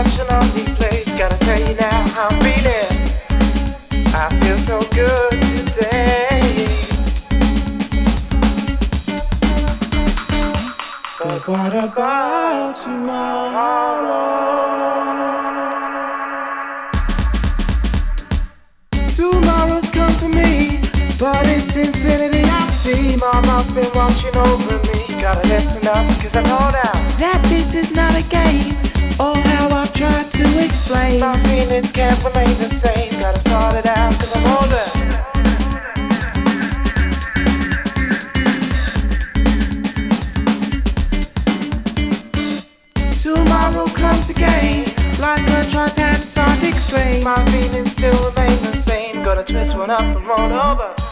watching on replays. Gotta tell you now how I'm feeling. I feel so good today. But what about tomorrow? Tomorrow's come for me, but it's infinity I see. Mama's been watching over me. Gotta listen up, cause I know now that this is not a game. Oh, how I've tried to explain. My feelings can't remain the same. Gotta sort it out, cause I'm older. Tomorrow comes again, like a tripantsonic string. My feelings still remain the same. Gotta twist one up and roll over.